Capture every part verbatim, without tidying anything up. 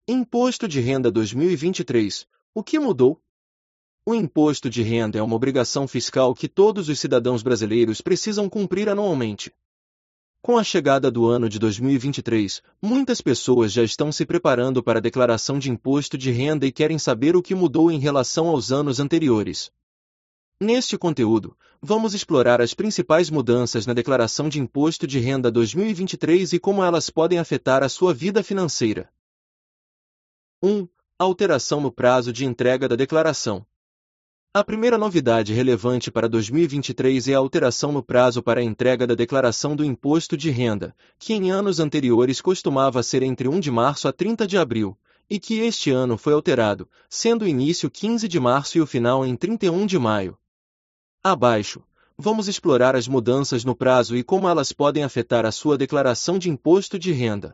Imposto de Renda dois mil e vinte e três. O que mudou? O imposto de renda é uma obrigação fiscal que todos os cidadãos brasileiros precisam cumprir anualmente. Com a chegada do ano de dois mil e vinte e três, muitas pessoas já estão se preparando para a declaração de imposto de renda e querem saber o que mudou em relação aos anos anteriores. Neste conteúdo, vamos explorar as principais mudanças na declaração de imposto de renda dois mil e vinte e três e como elas podem afetar a sua vida financeira. um. Alteração no prazo de entrega da declaração. A primeira novidade relevante para dois mil e vinte e três é a alteração no prazo para a entrega da declaração do imposto de renda, que em anos anteriores costumava ser entre primeiro de março a trinta de abril, e que este ano foi alterado, sendo o início quinze de março e o final em trinta e um de maio. Abaixo, vamos explorar as mudanças no prazo e como elas podem afetar a sua declaração de imposto de renda.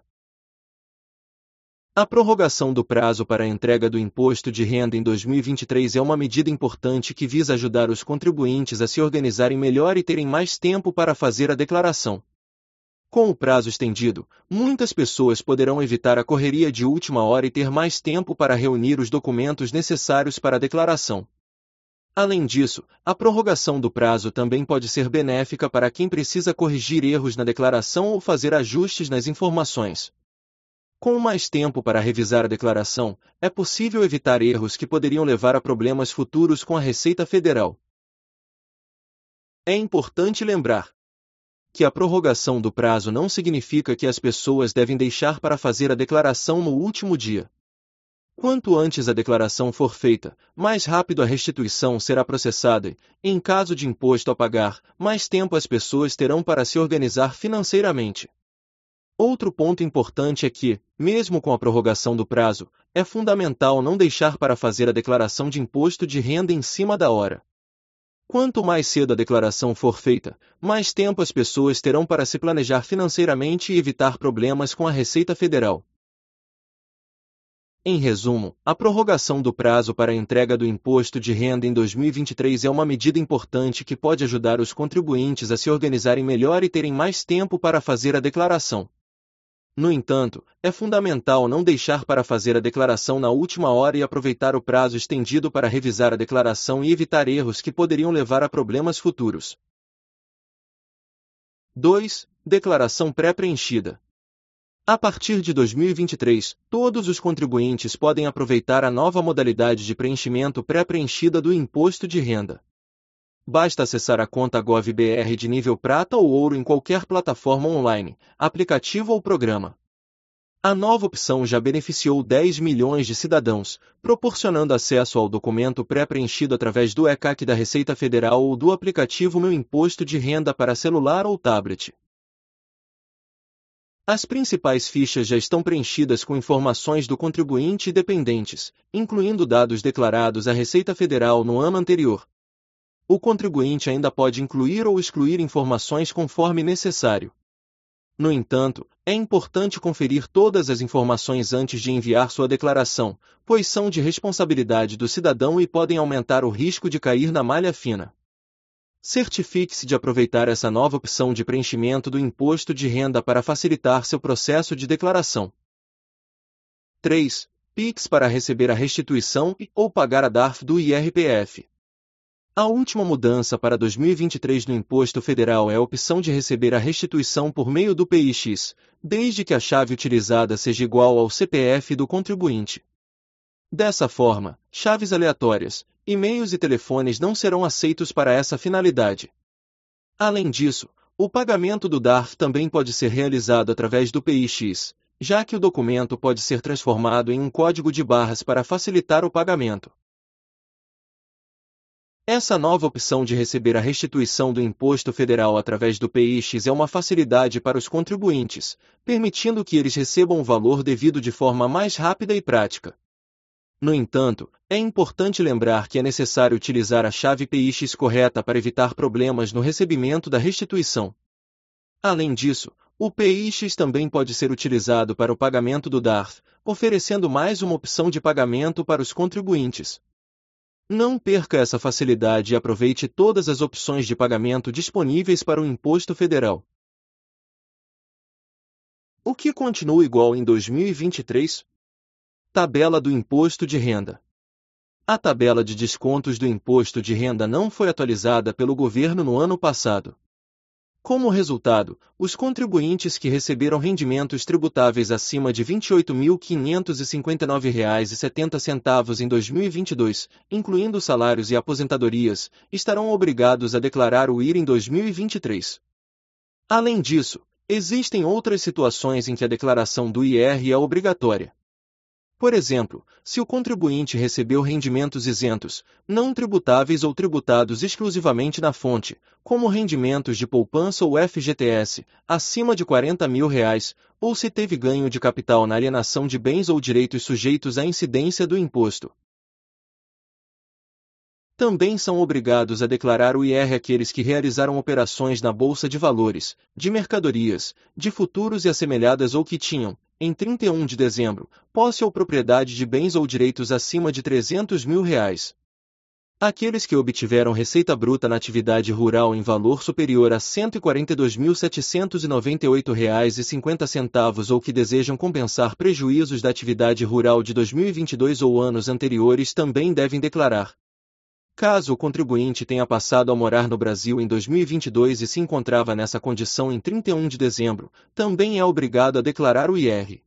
A prorrogação do prazo para a entrega do imposto de renda em dois mil e vinte e três é uma medida importante que visa ajudar os contribuintes a se organizarem melhor e terem mais tempo para fazer a declaração. Com o prazo estendido, muitas pessoas poderão evitar a correria de última hora e ter mais tempo para reunir os documentos necessários para a declaração. Além disso, a prorrogação do prazo também pode ser benéfica para quem precisa corrigir erros na declaração ou fazer ajustes nas informações. Com mais tempo para revisar a declaração, é possível evitar erros que poderiam levar a problemas futuros com a Receita Federal. É importante lembrar que a prorrogação do prazo não significa que as pessoas devem deixar para fazer a declaração no último dia. Quanto antes a declaração for feita, mais rápido a restituição será processada e, em caso de imposto a pagar, mais tempo as pessoas terão para se organizar financeiramente. Outro ponto importante é que, mesmo com a prorrogação do prazo, é fundamental não deixar para fazer a declaração de imposto de renda em cima da hora. Quanto mais cedo a declaração for feita, mais tempo as pessoas terão para se planejar financeiramente e evitar problemas com a Receita Federal. Em resumo, a prorrogação do prazo para a entrega do imposto de renda em dois mil e vinte e três é uma medida importante que pode ajudar os contribuintes a se organizarem melhor e terem mais tempo para fazer a declaração. No entanto, é fundamental não deixar para fazer a declaração na última hora e aproveitar o prazo estendido para revisar a declaração e evitar erros que poderiam levar a problemas futuros. dois. Declaração pré-preenchida. A partir de dois mil e vinte e três, todos os contribuintes podem aproveitar a nova modalidade de preenchimento pré-preenchida do imposto de renda. Basta acessar a conta Gov.br de nível prata ou ouro em qualquer plataforma online, aplicativo ou programa. A nova opção já beneficiou dez milhões de cidadãos, proporcionando acesso ao documento pré-preenchido através do e CAC da Receita Federal ou do aplicativo Meu Imposto de Renda para celular ou tablet. As principais fichas já estão preenchidas com informações do contribuinte e dependentes, incluindo dados declarados à Receita Federal no ano anterior. O contribuinte ainda pode incluir ou excluir informações conforme necessário. No entanto, é importante conferir todas as informações antes de enviar sua declaração, pois são de responsabilidade do cidadão e podem aumentar o risco de cair na malha fina. Certifique-se de aproveitar essa nova opção de preenchimento do imposto de renda para facilitar seu processo de declaração. três. Pix para receber a restituição e ou pagar a D A R F do I R P F. A última mudança para dois mil e vinte e três no Imposto Federal é a opção de receber a restituição por meio do P I X, desde que a chave utilizada seja igual ao C P F do contribuinte. Dessa forma, chaves aleatórias, e-mails e telefones não serão aceitos para essa finalidade. Além disso, o pagamento do D A R F também pode ser realizado através do P I X, já que o documento pode ser transformado em um código de barras para facilitar o pagamento. Essa nova opção de receber a restituição do Imposto Federal através do P I X é uma facilidade para os contribuintes, permitindo que eles recebam o valor devido de forma mais rápida e prática. No entanto, é importante lembrar que é necessário utilizar a chave P I X correta para evitar problemas no recebimento da restituição. Além disso, o P I X também pode ser utilizado para o pagamento do D A R F, oferecendo mais uma opção de pagamento para os contribuintes. Não perca essa facilidade e aproveite todas as opções de pagamento disponíveis para o Imposto Federal. O que continua igual em dois mil e vinte e três? Tabela do Imposto de Renda. A tabela de descontos do imposto de renda não foi atualizada pelo governo no ano passado. Como resultado, os contribuintes que receberam rendimentos tributáveis acima de vinte e oito mil quinhentos e cinquenta e nove reais e setenta centavos em dois mil e vinte e dois, incluindo salários e aposentadorias, estarão obrigados a declarar o I R em dois mil e vinte e três. Além disso, existem outras situações em que a declaração do I R é obrigatória. Por exemplo, se o contribuinte recebeu rendimentos isentos, não tributáveis ou tributados exclusivamente na fonte, como rendimentos de poupança ou F G T S, acima de quarenta mil reais, ou se teve ganho de capital na alienação de bens ou direitos sujeitos à incidência do imposto. Também são obrigados a declarar o I R aqueles que realizaram operações na Bolsa de Valores, de mercadorias, de futuros e assemelhadas ou que tinham, em trinta e um de dezembro, posse ou propriedade de bens ou direitos acima de trezentos mil reais. Aqueles que obtiveram receita bruta na atividade rural em valor superior a cento e quarenta e dois mil setecentos e noventa e oito reais e cinquenta centavos ou que desejam compensar prejuízos da atividade rural de dois mil e vinte e dois ou anos anteriores também devem declarar. Caso o contribuinte tenha passado a morar no Brasil em dois mil e vinte e dois e se encontrava nessa condição em trinta e um de dezembro, também é obrigado a declarar o I R.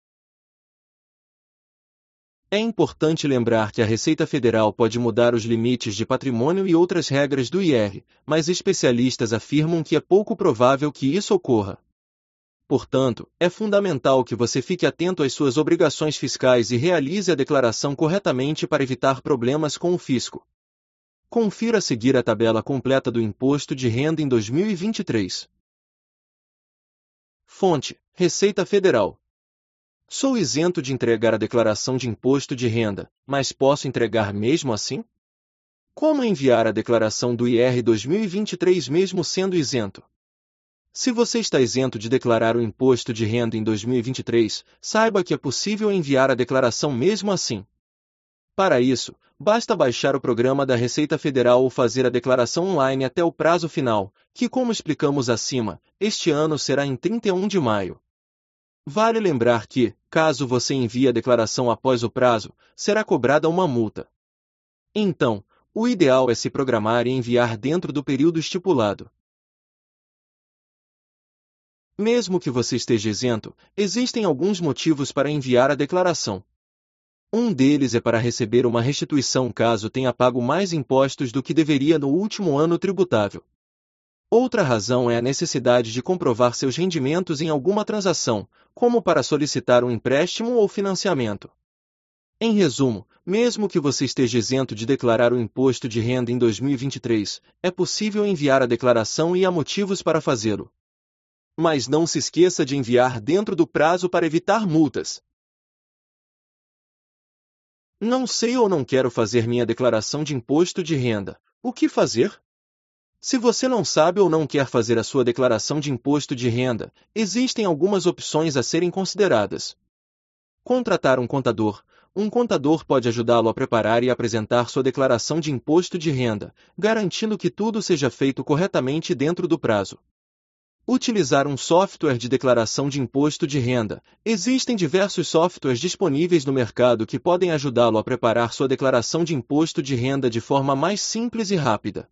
É importante lembrar que a Receita Federal pode mudar os limites de patrimônio e outras regras do I R, mas especialistas afirmam que é pouco provável que isso ocorra. Portanto, é fundamental que você fique atento às suas obrigações fiscais e realize a declaração corretamente para evitar problemas com o fisco. Confira a seguir a tabela completa do Imposto de Renda em dois mil e vinte e três. Fonte: Receita Federal. Sou isento de entregar a declaração de imposto de renda, mas posso entregar mesmo assim? Como enviar a declaração do I R dois mil e vinte e três mesmo sendo isento? Se você está isento de declarar o imposto de renda em dois mil e vinte e três, saiba que é possível enviar a declaração mesmo assim. Para isso, basta baixar o programa da Receita Federal ou fazer a declaração online até o prazo final, que, como explicamos acima, este ano será em trinta e um de maio. Vale lembrar que, caso você envie a declaração após o prazo, será cobrada uma multa. Então, o ideal é se programar e enviar dentro do período estipulado. Mesmo que você esteja isento, existem alguns motivos para enviar a declaração. Um deles é para receber uma restituição caso tenha pago mais impostos do que deveria no último ano tributável. Outra razão é a necessidade de comprovar seus rendimentos em alguma transação, como para solicitar um empréstimo ou financiamento. Em resumo, mesmo que você esteja isento de declarar o imposto de renda em dois mil e vinte e três, é possível enviar a declaração e há motivos para fazê-lo. Mas não se esqueça de enviar dentro do prazo para evitar multas. Não sei ou não quero fazer minha declaração de imposto de renda. O que fazer? Se você não sabe ou não quer fazer a sua declaração de imposto de renda, existem algumas opções a serem consideradas. Contratar um contador. Um contador pode ajudá-lo a preparar e apresentar sua declaração de imposto de renda, garantindo que tudo seja feito corretamente dentro do prazo. Utilizar um software de declaração de imposto de renda. Existem diversos softwares disponíveis no mercado que podem ajudá-lo a preparar sua declaração de imposto de renda de forma mais simples e rápida.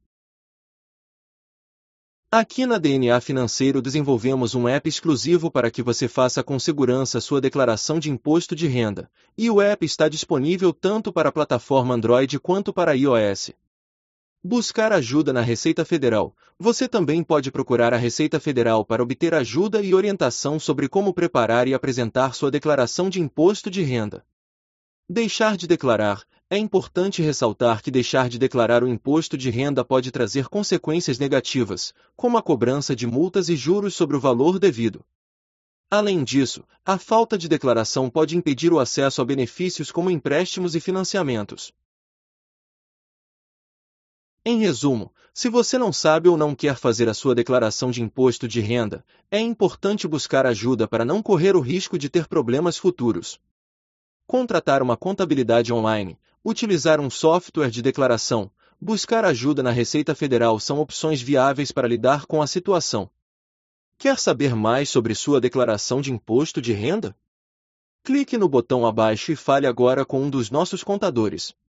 Aqui na D N A Financeiro desenvolvemos um app exclusivo para que você faça com segurança sua declaração de imposto de renda, e o app está disponível tanto para a plataforma Android quanto para iOS. Buscar ajuda na Receita Federal. Você também pode procurar a Receita Federal para obter ajuda e orientação sobre como preparar e apresentar sua declaração de imposto de renda. Deixar de declarar. É importante ressaltar que deixar de declarar o imposto de renda pode trazer consequências negativas, como a cobrança de multas e juros sobre o valor devido. Além disso, a falta de declaração pode impedir o acesso a benefícios como empréstimos e financiamentos. Em resumo, se você não sabe ou não quer fazer a sua declaração de imposto de renda, é importante buscar ajuda para não correr o risco de ter problemas futuros. Contratar uma contabilidade online, utilizar um software de declaração, buscar ajuda na Receita Federal são opções viáveis para lidar com a situação. Quer saber mais sobre sua declaração de imposto de renda? Clique no botão abaixo e fale agora com um dos nossos contadores.